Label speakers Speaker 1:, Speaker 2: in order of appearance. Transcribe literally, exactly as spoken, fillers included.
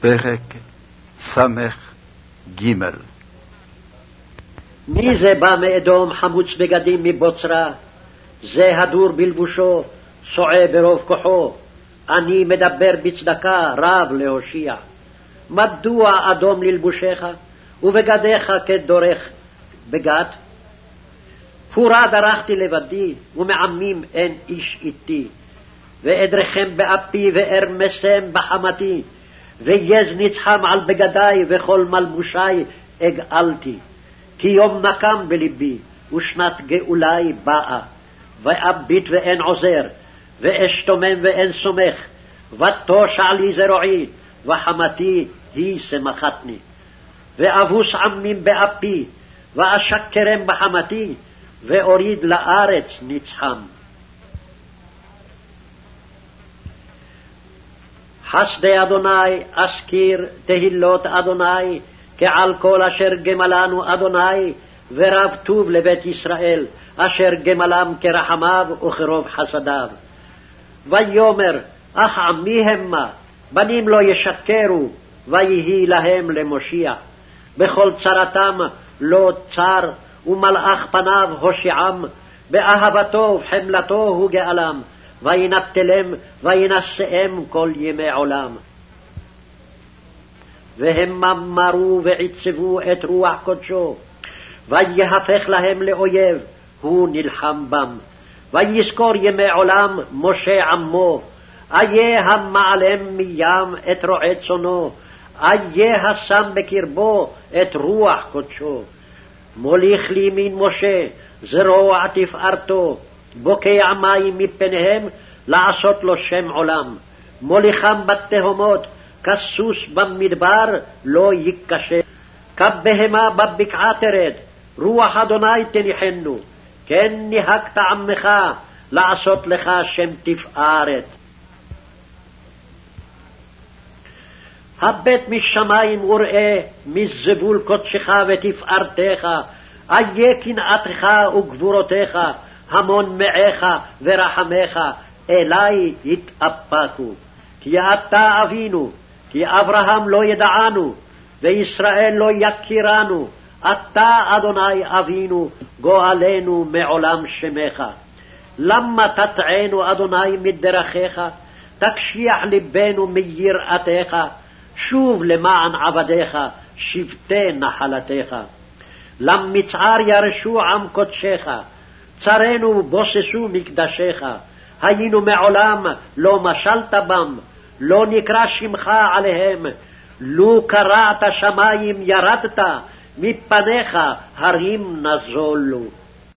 Speaker 1: פרק סמך ג'.
Speaker 2: מי זה בא מאדום חמוץ בגדים מבוצרה? זה הדור בלבושו, סועה ברוב כוחו. אני מדבר בצדקה, רב להושיע. מדוע אדום ללבושך, ובגדיך כדורך בגת? פורה דרכתי לבדי, ומעמים אין איש איתי. ואדרכם באפי וארמסם בחמתי, ויז נצחם על בגדי וכל מלבושי אגאלתי. כי יום נקם בלבי, ושנת גאולי באה. ואביט ואין עוזר, ואשתומם ואין סומך. ותושע לי זרועי, וחמתי היא שמחתני. ואבוס עמים באפי, ואשקרם בחמתי, ואוריד לארץ נצחם. חסדי אדוני אזכיר תהילות אדוני, כעל כל אשר גמלנו אדוני, ורב טוב לבית ישראל, אשר גמלם כרחמיו וכרוב חסדיו. ויאמר, אך עמי המה, בנים לא ישקרו, ויהי להם למושיע. בכל צרתם לא צר, ומלאך פניו הושיעם, באהבתו ובחמלתו הוא גאלם, וינטלם וינשאם כל ימי עולם. והם ממרו ועצבו את רוח קודשו, ויהפך להם לאויב, הוא נלחם בם. ויזכור ימי עולם משה עמו, איה המעלם מים את רועה צונו, איה השם בקרבו את רוח קודשו. מוליך לימין משה, זרוע תפארתו, בוקע מים מפניהם, לעשות לו שם עולם. מוליכם בתהומות, כסוס במדבר לא ייכשל. כבהמה בבקעה תרד, רוח אדוני תניחנו. כן נהגת עמך, לעשות לך שם תפארת. הבט משמיים וראה, מזבול קודשך ותפארתך, איה קנאתך וגבורותיך, המון מעך ורחמך, אלי יתאפקו. כי אתה אבינו, כי אברהם לא ידענו, וישראל לא יכירנו. אתה אדוני אבינו, גואלנו מעולם שמך. למה תטענו אדוני מדרכיך, תקשיח ליבנו מיראתך, שוב למען עבדיך, שבטי נחלתך. למצער ירשו עם קודשך, צרנו ובוססו מקדשך. היינו מעולם לא משלת בם, לא נקרא שמך עליהם. לו קרעת שמיים ירדת, מפניך הרים נזולו.